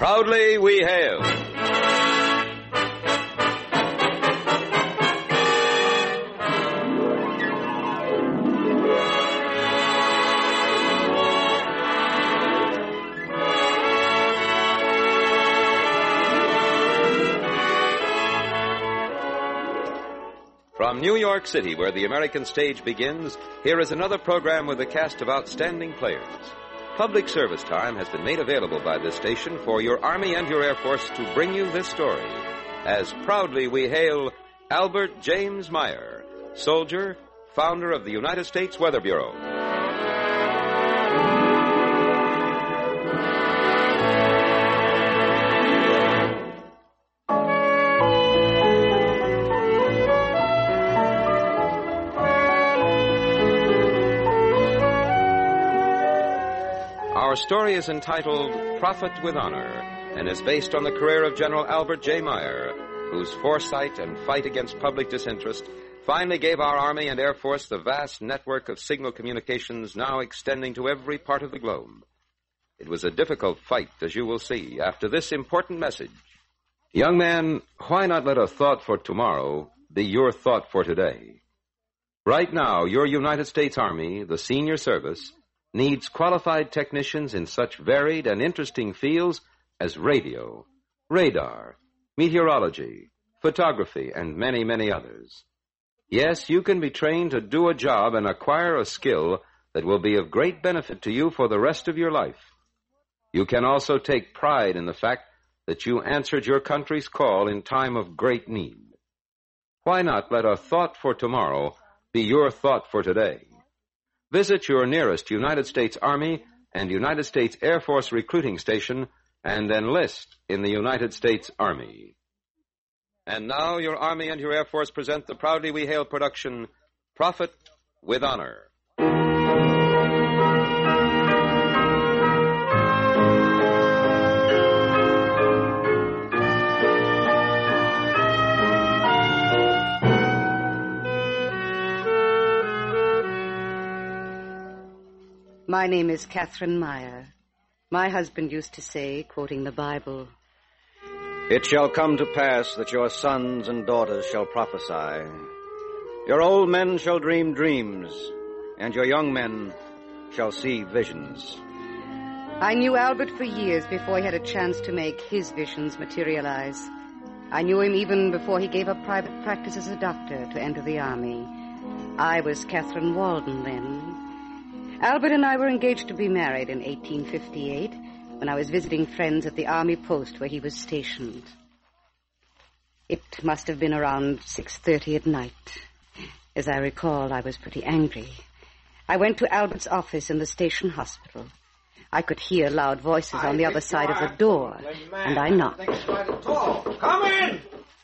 Proudly we hail. From New York City, where the American stage begins, here is another program with a cast of outstanding players. Public service time has been made available by this station for your Army and your Air Force to bring you this story. As proudly we hail Albert James Meyer, soldier, founder of the United States Weather Bureau. Our story is entitled Prophet with Honor and is based on the career of General Albert J. Meyer, whose foresight and fight against public disinterest finally gave our Army and Air Force the vast network of signal communications now extending to every part of the globe. It was a difficult fight, as you will see, after this important message. Young man, why not let a thought for tomorrow be your thought for today? Right now, your United States Army, the senior service, needs qualified technicians in such varied and interesting fields as radio, radar, meteorology, photography, and many, many others. Yes, you can be trained to do a job and acquire a skill that will be of great benefit to you for the rest of your life. You can also take pride in the fact that you answered your country's call in time of great need. Why not let a thought for tomorrow be your thought for today? Visit your nearest United States Army and United States Air Force recruiting station and enlist in the United States Army. And now your Army and your Air Force present the Proudly We Hail production, Prophet with Honor. My name is Catherine Meyer. My husband used to say, quoting the Bible, "It shall come to pass that your sons and daughters shall prophesy. Your old men shall dream dreams, and your young men shall see visions." I knew Albert for years before he had a chance to make his visions materialize. I knew him even before he gave up private practice as a doctor to enter the Army. I was Catherine Walden then. Albert and I were engaged to be married in 1858 when I was visiting friends at the Army post where he was stationed. It must have been around 6:30 at night. As I recall, I was pretty angry. I went to Albert's office in the station hospital. I could hear loud voices on the other side of the door, and I knocked. Come in!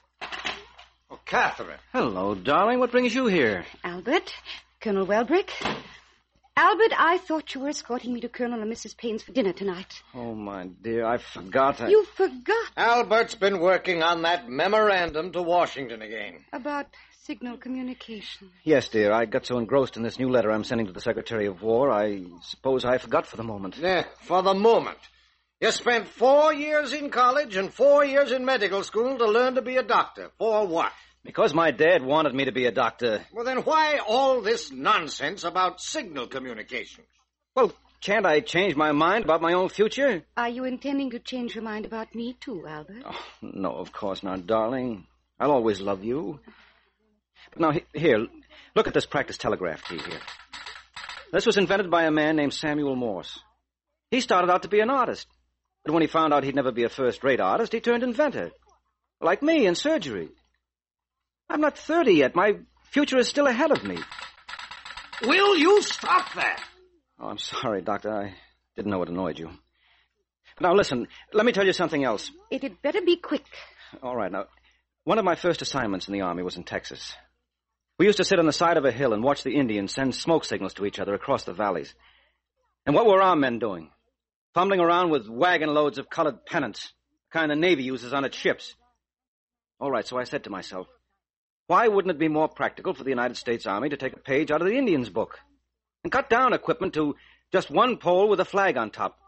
Oh, Catherine. Hello, darling. What brings you here? Albert, Colonel Welbrick. Albert, I thought you were escorting me to Colonel and Mrs. Payne's for dinner tonight. Oh, my dear, I forgot. You forgot? Albert's been working on that memorandum to Washington again. About signal communication. Yes, dear, I got so engrossed in this new letter I'm sending to the Secretary of War, I suppose I forgot for the moment. Yeah, for the moment. You spent 4 years in college and 4 years in medical school to learn to be a doctor. For what? Because my dad wanted me to be a doctor. Well, then why all this nonsense about signal communication? Well, can't I change my mind about my own future? Are you intending to change your mind about me, too, Albert? Oh, no, of course not, darling. I'll always love you. But now, here, look at this practice telegraph key here. This was invented by a man named Samuel Morse. He started out to be an artist. But when he found out he'd never be a first-rate artist, he turned inventor. Like me in surgery. I'm not 30 yet. My future is still ahead of me. Will you stop that? Oh, I'm sorry, Doctor. I didn't know it annoyed you. Now, listen, let me tell you something else. It had better be quick. All right, now, one of my first assignments in the Army was in Texas. We used to sit on the side of a hill and watch the Indians send smoke signals to each other across the valleys. And what were our men doing? Fumbling around with wagon loads of colored pennants, the kind the Navy uses on its ships. All right, so I said to myself, why wouldn't it be more practical for the United States Army to take a page out of the Indians' book and cut down equipment to just one pole with a flag on top?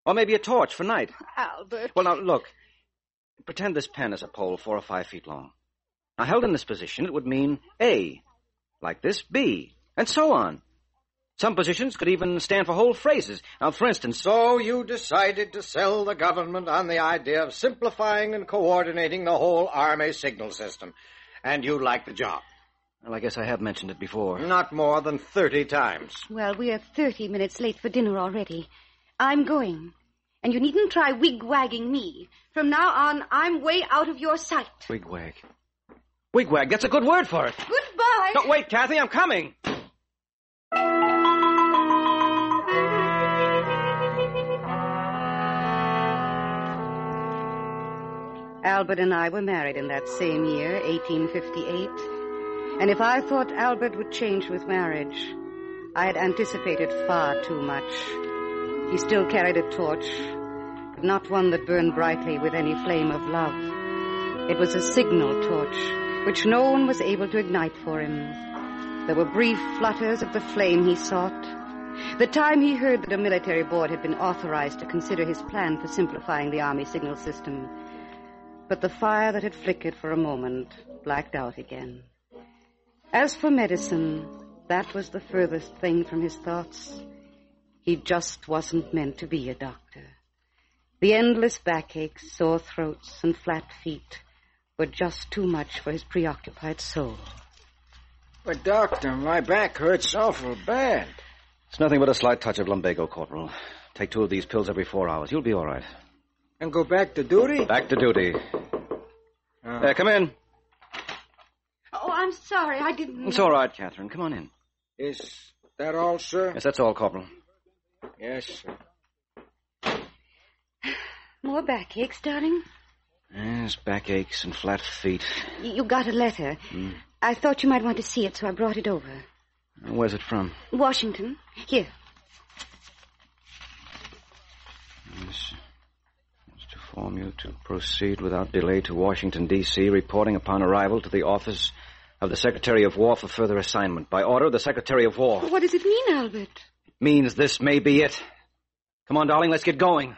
Or maybe a torch for night. Albert. Well, now, look. Pretend this pen is a pole 4 or 5 feet long. Now, held in this position, it would mean A. Like this, B. And so on. Some positions could even stand for whole phrases. Now, for instance... So you decided to sell the government on the idea of simplifying and coordinating the whole Army signal system. And you like the job. Well, I guess I have mentioned it before. Not more than 30 times. Well, we're 30 minutes late for dinner already. I'm going. And you needn't try wig-wagging me. From now on, I'm way out of your sight. Wigwag. Wigwag, that's a good word for it. Goodbye. No, wait, Kathy, I'm coming. Albert and I were married in that same year, 1858. And if I thought Albert would change with marriage, I had anticipated far too much. He still carried a torch, but not one that burned brightly with any flame of love. It was a signal torch, which no one was able to ignite for him. There were brief flutters of the flame he sought. The time he heard that a military board had been authorized to consider his plan for simplifying the Army signal system. But the fire that had flickered for a moment blacked out again. As for medicine, that was the furthest thing from his thoughts. He just wasn't meant to be a doctor. The endless backaches, sore throats, and flat feet were just too much for his preoccupied soul. But, Doctor, my back hurts awful bad. It's nothing but a slight touch of lumbago, Corporal. Take 2 of these pills every 4 hours. You'll be all right. And go back to duty? Back to duty. Come in. Oh, I'm sorry. I didn't... It's all right, Catherine. Come on in. Is that all, sir? Yes, that's all, Corporal. Yes, sir. More backaches, darling? Yes, backaches and flat feet. You got a letter. I thought you might want to see it, so I brought it over. Where's it from? Washington. Here. Yes. It's to form you to proceed without delay to Washington, D.C., reporting upon arrival to the office of the Secretary of War for further assignment. By order of the Secretary of War. What does it mean, Albert? It means this may be it. Come on, darling, let's get going.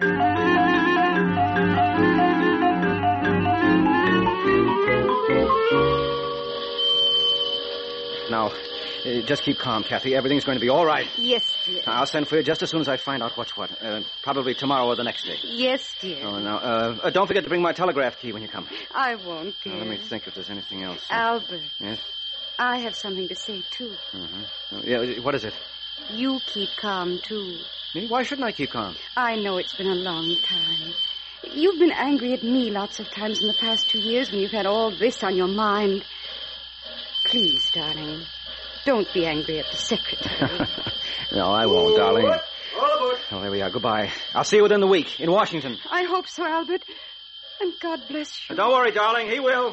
Now, just keep calm, Kathy. Everything's going to be all right. Yes, dear. I'll send for you just as soon as I find out what's what. Probably tomorrow or the next day. Yes, dear. Oh, now, don't forget to bring my telegraph key when you come. I won't, dear. Now, let me think if there's anything else. Albert. Yes? I have something to say, too. Yeah, what is it? You keep calm, too. Me? Why shouldn't I keep calm? I know it's been a long time. You've been angry at me lots of times in the past 2 years when you've had all this on your mind. Please, darling, don't be angry at the secretary. No, I won't, darling. All aboard. Oh, there we are. Goodbye. I'll see you within the week in Washington. I hope so, Albert. And God bless you. Don't worry, darling. He will.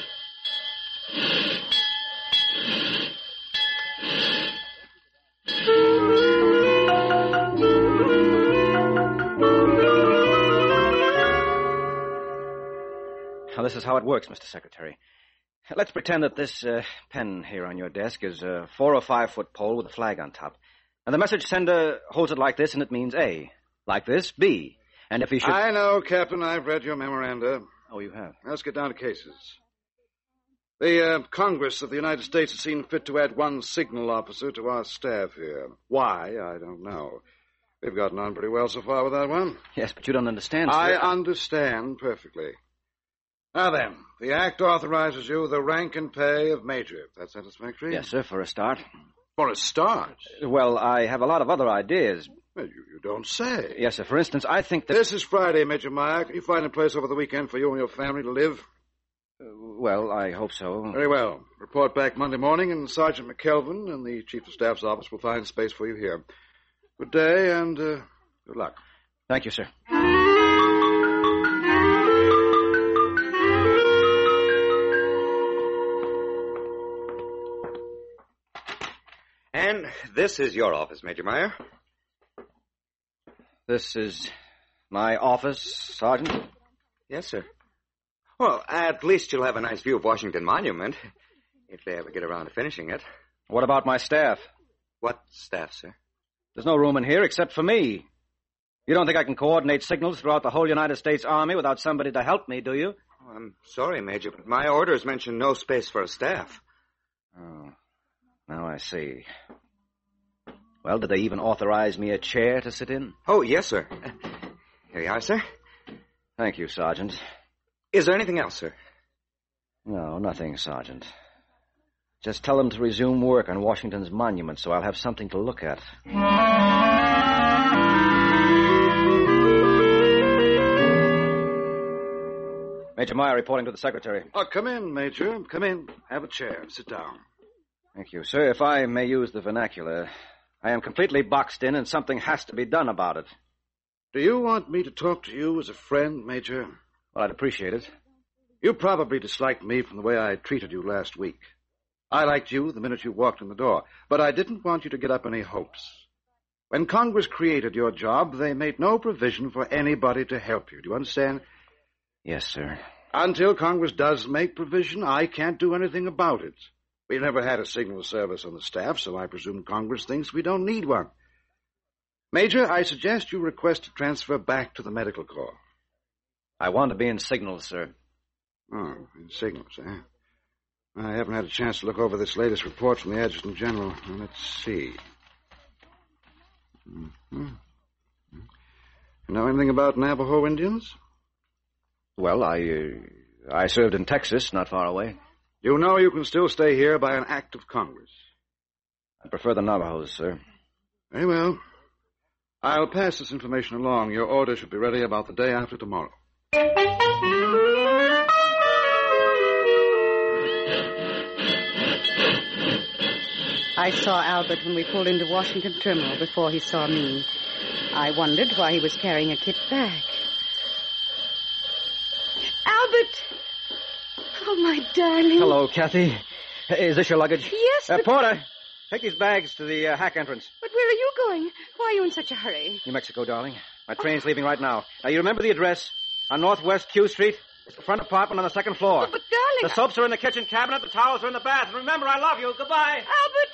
Now, this is how it works, Mr. Secretary. Let's pretend that this pen here on your desk is a 4 or 5 foot pole with a flag on top. And the message sender holds it like this, and it means A. Like this, B. And if he should... I know, Captain. I've read your memoranda. Oh, you have? Let's get down to cases. The Congress of the United States has seen fit to add 1 signal officer to our staff here. Why, I don't know. We've gotten on pretty well so far with that one. Yes, but you don't understand, sir. I understand perfectly. Now then, the Act authorizes you the rank and pay of Major. That's satisfactory? Yes, sir, for a start. For a start? Well, I have a lot of other ideas. Well, you don't say. Yes, sir. For instance, I think that... This is Friday, Major Meyer. Can you find a place over the weekend for you and your family to live? Well, I hope so. Very well. Report back Monday morning, and Sergeant McKelvin and the Chief of Staff's office will find space for you here. Good day, and good luck. Thank you, sir. And this is your office, Major Meyer. This is my office, Sergeant? Yes, sir. Well, at least you'll have a nice view of Washington Monument, if they ever get around to finishing it. What about my staff? What staff, sir? There's no room in here except for me. You don't think I can coordinate signals throughout the whole United States Army without somebody to help me, do you? Oh, I'm sorry, Major, but my orders mention no space for a staff. Oh, now I see. Well, did they even authorize me a chair to sit in? Oh, yes, sir. Here you are, sir. Thank you, Sergeant. Is there anything else, sir? No, nothing, Sergeant. Just tell them to resume work on Washington's monument so I'll have something to look at. Major Meyer reporting to the Secretary. Oh, come in, Major. Come in. Have a chair. Sit down. Thank you, sir. If I may use the vernacular, I am completely boxed in and something has to be done about it. Do you want me to talk to you as a friend, Major? Well, I'd appreciate it. You probably disliked me from the way I treated you last week. I liked you the minute you walked in the door, but I didn't want you to get up any hopes. When Congress created your job, they made no provision for anybody to help you. Do you understand? Yes, sir. Until Congress does make provision, I can't do anything about it. We've never had a signal service on the staff, so I presume Congress thinks we don't need one. Major, I suggest you request a transfer back to the Medical Corps. I want to be in signals, sir. Oh, in signals, eh? I haven't had a chance to look over this latest report from the Adjutant General. Now, let's see. Mm-hmm. You know anything about Navajo Indians? Well, I served in Texas, not far away. You know you can still stay here by an act of Congress. I prefer the Navajos, sir. Very well. I'll pass this information along. Your order should be ready about the day after tomorrow. I saw Albert when we pulled into Washington Terminal before he saw me. I wondered why he was carrying a kit bag. Albert! Oh, my darling. Hello, Kathy. Is this your luggage? Yes, but... Porter, take these bags to the hack entrance. But where are you going? Why are you in such a hurry? New Mexico, darling. My train's leaving right now. Now, you remember the address? On Northwest Q Street? It's the front apartment on the second floor. Oh, but, darling... The soaps are in the kitchen cabinet. The towels are in the bath. And remember, I love you. Goodbye. Albert!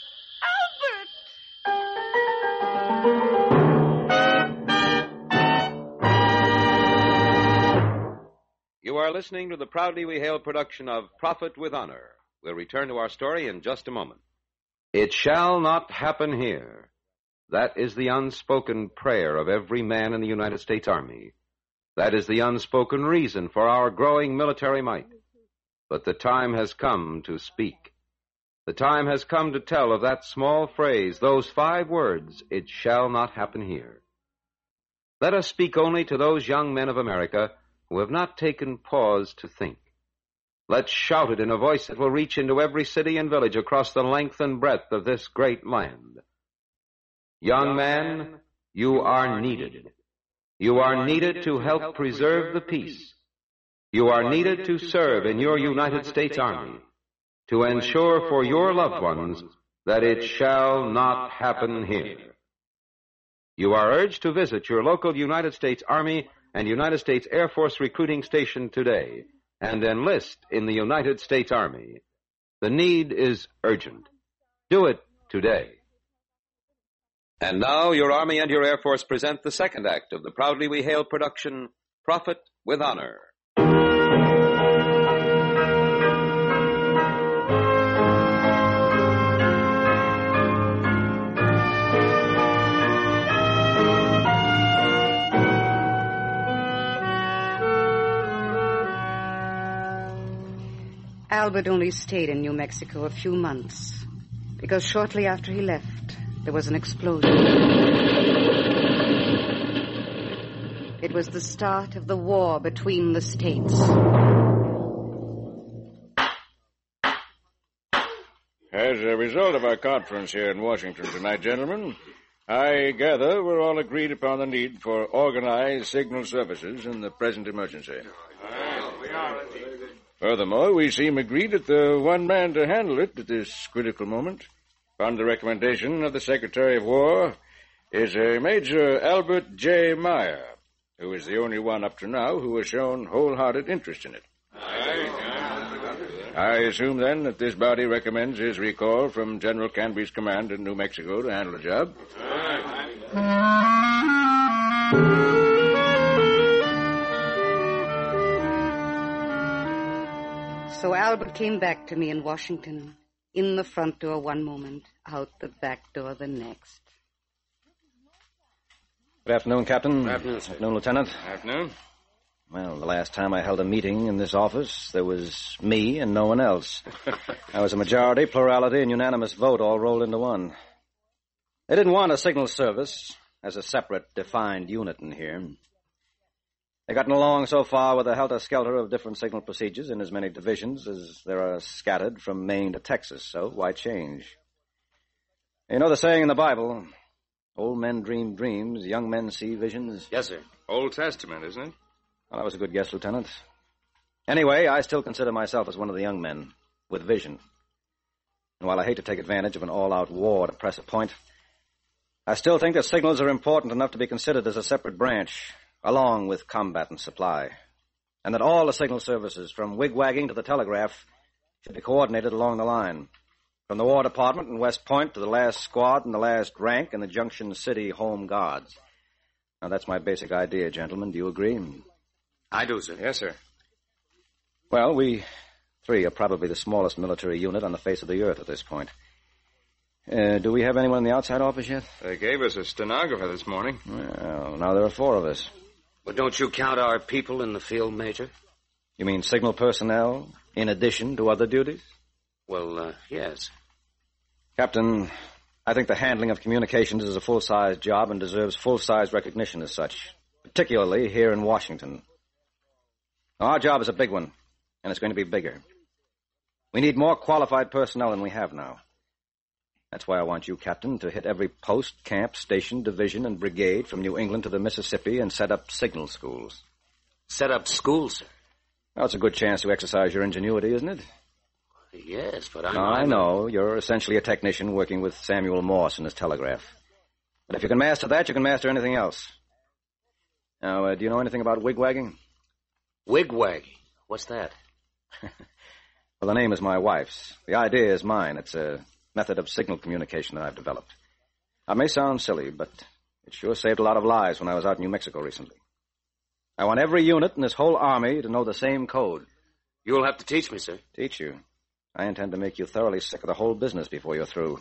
You are listening to the proudly we hail production of Prophet with Honor. We'll return to our story in just a moment. It shall not happen here. That is the unspoken prayer of every man in the United States Army. That is the unspoken reason for our growing military might. But the time has come to speak. The time has come to tell of that small phrase, those 5 words, it shall not happen here. Let us speak only to those young men of America who have not taken pause to think. Let's shout it in a voice that will reach into every city and village across the length and breadth of this great land. Young man, you are needed. You are needed to help preserve the peace. You are needed to serve in your United States Army, to ensure for your loved ones that it shall not happen here. You are urged to visit your local United States Army and United States Air Force recruiting station today and enlist in the United States Army. The need is urgent. Do it today. And now your Army and your Air Force present the second act of the proudly we hail production, Prophet with Honor. Albert only stayed in New Mexico a few months, because shortly after he left, there was an explosion. It was the start of the war between the states. As a result of our conference here in Washington tonight, gentlemen, I gather we're all agreed upon the need for organized signal services in the present emergency. Furthermore, we seem agreed that the one man to handle it at this critical moment, on the recommendation of the Secretary of War, is a Major Albert J. Meyer, who is the only one up to now who has shown wholehearted interest in it. I assume, then, that this body recommends his recall from General Canby's command in New Mexico to handle the job. So Albert came back to me in Washington. In the front door one moment, out the back door the next. Good afternoon, Captain. Good afternoon, sir. Afternoon, Lieutenant. Afternoon. Well, the last time I held a meeting in this office, there was me and no one else. I was a majority, plurality, and unanimous vote all rolled into one. They didn't want a signal service as a separate, defined unit in here. They've gotten along so far with a helter-skelter of different signal procedures in as many divisions as there are scattered from Maine to Texas, so why change? You know the saying in the Bible, old men dream dreams, young men see visions? Yes, sir. Old Testament, isn't it? Well, that was a good guess, Lieutenant. Anyway, I still consider myself as one of the young men with vision. And while I hate to take advantage of an all-out war to press a point, I still think that signals are important enough to be considered as a separate branch, along with combat and supply, and that all the signal services, from wigwagging to the telegraph, should be coordinated along the line, from the War Department in West Point to the last squad and the last rank in the Junction City Home Guards. Now, that's my basic idea, gentlemen. Do you agree? I do, sir. Yes, sir. Well, we three are probably the smallest military unit on the face of the earth at this point. Do we have anyone in the outside office yet? They gave us a stenographer this morning. Well, now there are four of us. But don't you count our people in the field, Major? You mean signal personnel, in addition to other duties? Well, yes. Captain, I think the handling of communications is a full-size job and deserves full-size recognition as such, particularly here in Washington. Now, our job is a big one, and it's going to be bigger. We need more qualified personnel than we have now. That's why I want you, Captain, to hit every post, camp, station, division, and brigade from New England to the Mississippi and set up signal schools. Set up schools, sir? Well, it's a good chance to exercise your ingenuity, isn't it? Yes, but I know. You're essentially a technician working with Samuel Morse and his telegraph. But if you can master that, you can master anything else. Now, do you know anything about wigwagging? Wigwagging? What's that? Well, the name is my wife's. The idea is mine. It's a method of signal communication that I've developed. I may sound silly, but it sure saved a lot of lives when I was out in New Mexico recently. I want every unit in this whole army to know the same code. You'll have to teach me, sir. Teach you? I intend to make you thoroughly sick of the whole business before you're through.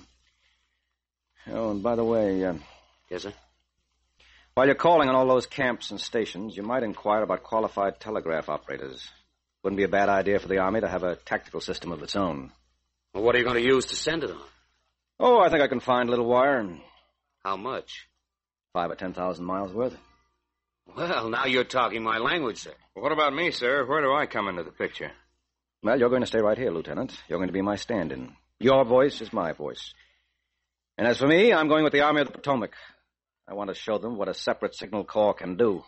Oh, and by the way... Yes, sir? While you're calling on all those camps and stations, you might inquire about qualified telegraph operators. Wouldn't be a bad idea for the Army to have a tactical system of its own. Well, what are you going to use to send it on? Oh, I think I can find a little wire. How much? 5,000 or 10,000 miles worth. Well, now you're talking my language, sir. Well, what about me, sir? Where do I come into the picture? Well, you're going to stay right here, Lieutenant. You're going to be my stand-in. Your voice is my voice. And as for me, I'm going with the Army of the Potomac. I want to show them what a separate signal corps can do.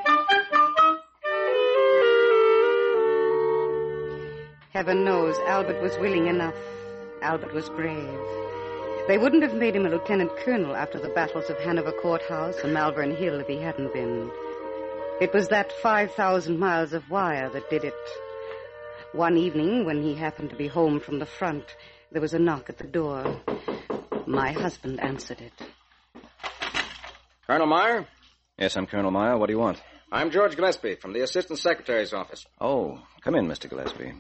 Heaven knows Albert was willing enough. Albert was brave. They wouldn't have made him a lieutenant colonel after the battles of Hanover Courthouse and Malvern Hill if he hadn't been. It was that 5,000 miles of wire that did it. One evening, when he happened to be home from the front, there was a knock at the door. My husband answered it. Colonel Meyer? Yes, I'm Colonel Meyer. What do you want? I'm George Gillespie from the Assistant Secretary's office. Oh, come in, Mr. Gillespie.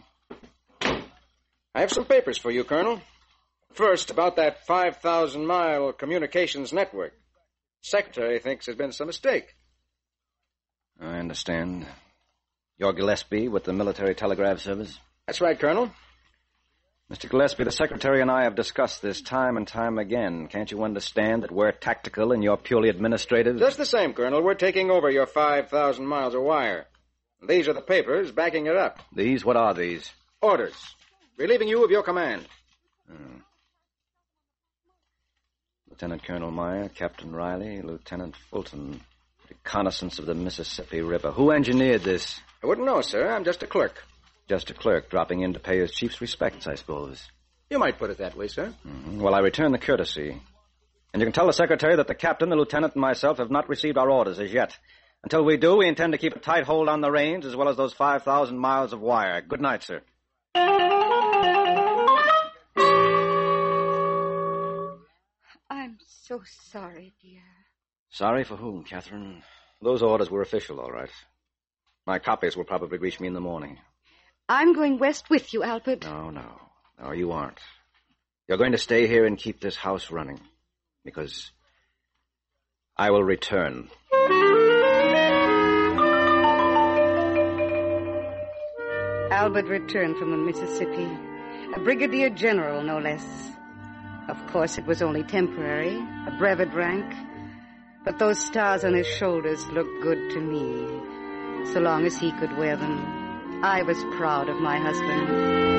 I have some papers for you, Colonel. First, about that 5,000-mile communications network. Secretary thinks there's been some mistake. I understand. You're Gillespie with the Military Telegraph Service? That's right, Colonel. Mr. Gillespie, the Secretary and I have discussed this time and time again. Can't you understand that we're tactical and you're purely administrative? Just the same, Colonel. We're taking over your 5,000 miles of wire. These are the papers backing it up. These? What are these? Orders. Relieving you of your command. Lieutenant Colonel Meyer, Captain Riley, Lieutenant Fulton. Reconnaissance of the Mississippi River. Who engineered this? I wouldn't know, sir. I'm just a clerk. Just a clerk dropping in to pay his chief's respects, I suppose. You might put it that way, sir. Well, I return the courtesy. And you can tell the Secretary that the captain, the lieutenant, and myself have not received our orders as yet. Until we do, we intend to keep a tight hold on the reins as well as those 5,000 miles of wire. Good night, sir. I'm so sorry, dear. Sorry for whom, Catherine? Those orders were official, all right. My copies will probably reach me in the morning. I'm going west with you, Albert. No, you aren't. You're going to stay here and keep this house running. Because I will return. Albert returned from the Mississippi, a brigadier general, no less. Of course, it was only temporary, a brevet rank, but those stars on his shoulders looked good to me. So long as he could wear them, I was proud of my husband.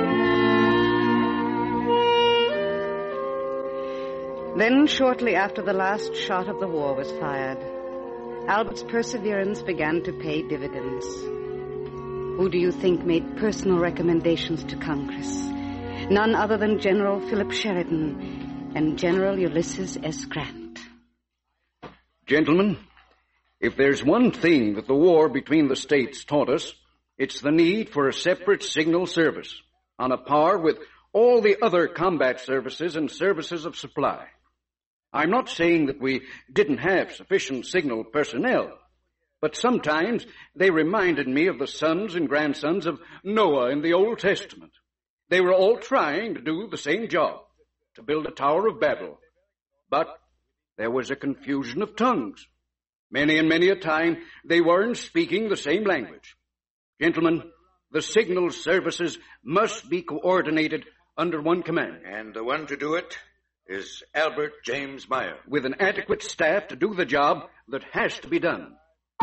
Then, shortly after the last shot of the war was fired, Albert's perseverance began to pay dividends. Who do you think made personal recommendations to Congress? None other than General Philip Sheridan and General Ulysses S. Grant. Gentlemen, if there's one thing that the war between the states taught us, it's the need for a separate signal service, on a par with all the other combat services and services of supply. I'm not saying that we didn't have sufficient signal personnel, but sometimes they reminded me of the sons and grandsons of Noah in the Old Testament. They were all trying to do the same job, to build a Tower of Babel. But there was a confusion of tongues. Many and many a time, they weren't speaking the same language. Gentlemen, the signal services must be coordinated under one command. And the one to do it is Albert James Meyer. With an adequate staff to do the job that has to be done.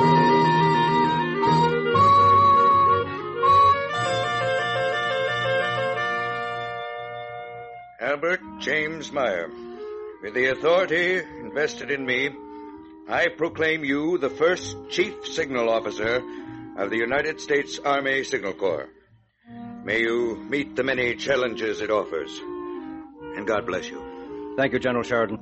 Albert James Meyer, with the authority invested in me, I proclaim you the first Chief Signal Officer of the United States Army Signal Corps. May you meet the many challenges it offers. And God bless you. Thank you, General Sheridan.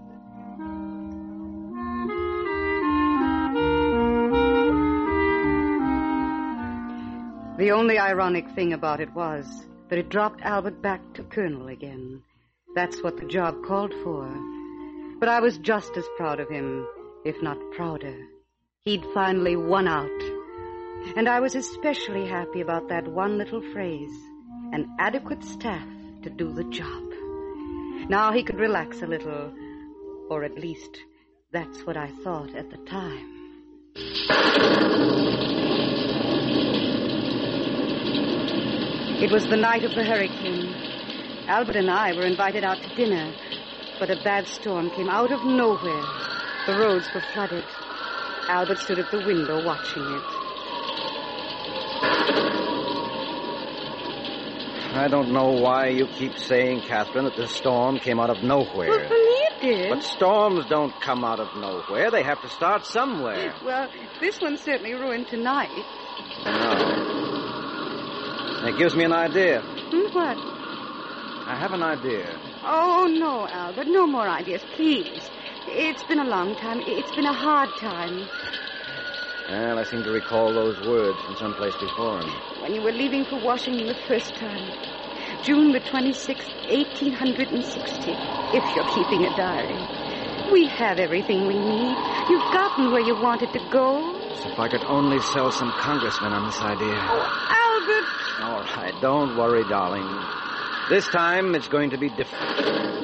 The only ironic thing about it was that it dropped Albert back to Colonel again. That's what the job called for. But I was just as proud of him, if not prouder. He'd finally won out. And I was especially happy about that one little phrase, an adequate staff to do the job. Now he could relax a little, or at least that's what I thought at the time. It was the night of the hurricane. Albert and I were invited out to dinner, but a bad storm came out of nowhere. The roads were flooded. Albert stood at the window watching it. I don't know why you keep saying, Catherine, that the storm came out of nowhere. Well, for me it did. But storms don't come out of nowhere. They have to start somewhere. Well, this one certainly ruined tonight. No. It gives me an idea. What? I have an idea. Oh, no, Albert. No more ideas, please. It's been a long time. It's been a hard time. Well, I seem to recall those words from someplace before. When you were leaving for Washington the first time. June the 26th, 1860, if you're keeping a diary. We have everything we need. You've gotten where you wanted to go. So if I could only sell some congressmen on this idea. Oh, Albert! All right, don't worry, darling. This time it's going to be different.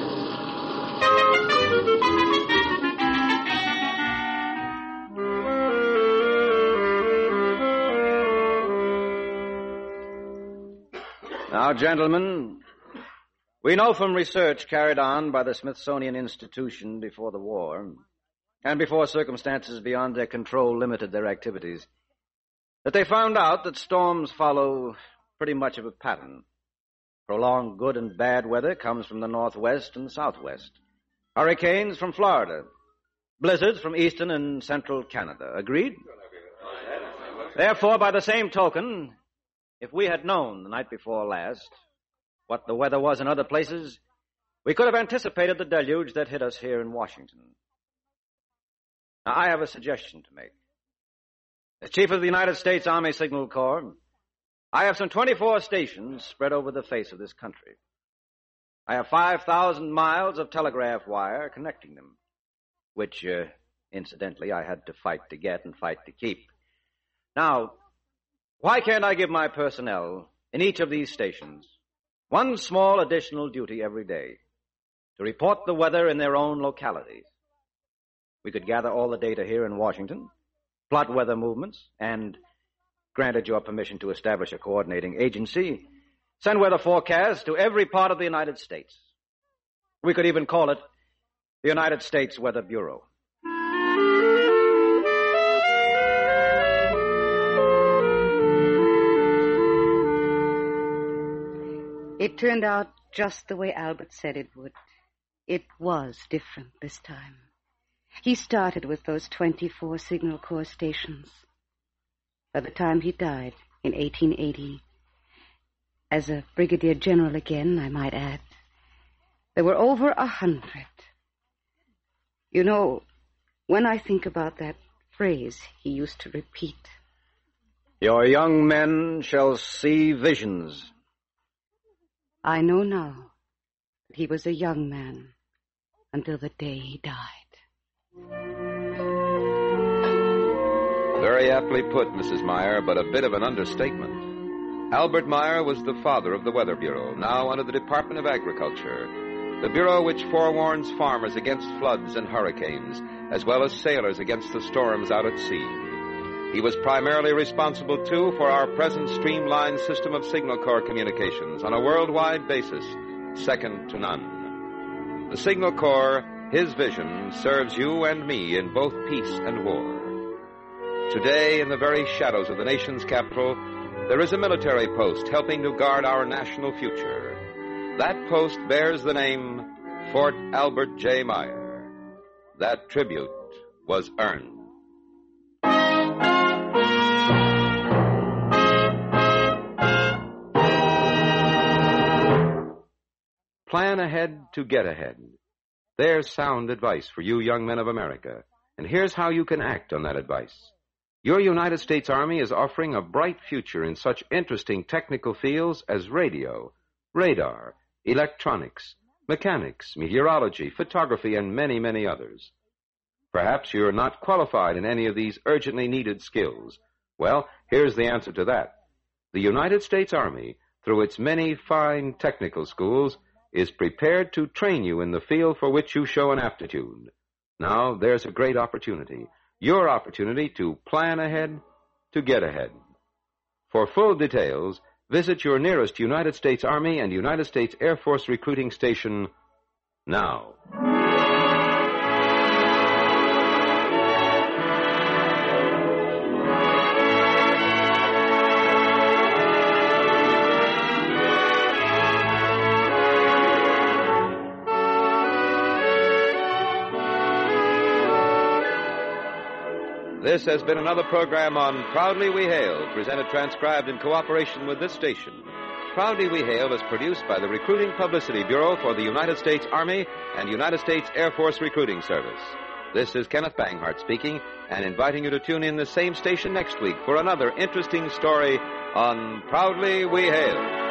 Now, gentlemen, we know from research carried on by the Smithsonian Institution before the war, and before circumstances beyond their control limited their activities, that they found out that storms follow pretty much of a pattern. Prolonged good and bad weather comes from the northwest and southwest. Hurricanes from Florida. Blizzards from eastern and central Canada. Agreed? Therefore, by the same token, if we had known the night before last what the weather was in other places, we could have anticipated the deluge that hit us here in Washington. Now, I have a suggestion to make. As Chief of the United States Army Signal Corps, I have some 24 stations spread over the face of this country. I have 5,000 miles of telegraph wire connecting them, which Incidentally, I had to fight to get and fight to keep. Now, why can't I give my personnel in each of these stations one small additional duty every day to report the weather in their own localities? We could gather all the data here in Washington, plot weather movements, and, granted your permission to establish a coordinating agency, send weather forecasts to every part of the United States. We could even call it the United States Weather Bureau. It turned out just the way Albert said it would. It was different this time. He started with those 24 Signal Corps stations. By the time he died in 1880, as a brigadier general again, I might add, there were over 100. You know, when I think about that phrase he used to repeat, "Your young men shall see visions," I know now that he was a young man until the day he died. Very aptly put, Mrs. Meyer, but a bit of an understatement. Albert Meyer was the father of the Weather Bureau, now under the Department of Agriculture, the bureau which forewarns farmers against floods and hurricanes, as well as sailors against the storms out at sea. He was primarily responsible, too, for our present streamlined system of Signal Corps communications on a worldwide basis, second to none. The Signal Corps, his vision, serves you and me in both peace and war. Today, in the very shadows of the nation's capital, there is a military post helping to guard our national future. That post bears the name Fort Albert J. Meyer. That tribute was earned. Plan ahead to get ahead. There's sound advice for you young men of America, and here's how you can act on that advice. Your United States Army is offering a bright future in such interesting technical fields as radio, radar, electronics, mechanics, meteorology, photography, and many, many others. Perhaps you're not qualified in any of these urgently needed skills. Well, here's the answer to that. The United States Army, through its many fine technical schools, is prepared to train you in the field for which you show an aptitude. Now, there's a great opportunity. Your opportunity to plan ahead, to get ahead. For full details, visit your nearest United States Army and United States Air Force recruiting station now. This has been another program on Proudly We Hail, presented transcribed in cooperation with this station. Proudly We Hail is produced by the Recruiting Publicity Bureau for the United States Army and United States Air Force Recruiting Service. This is Kenneth Banghart speaking and inviting you to tune in the same station next week for another interesting story on Proudly We Hail.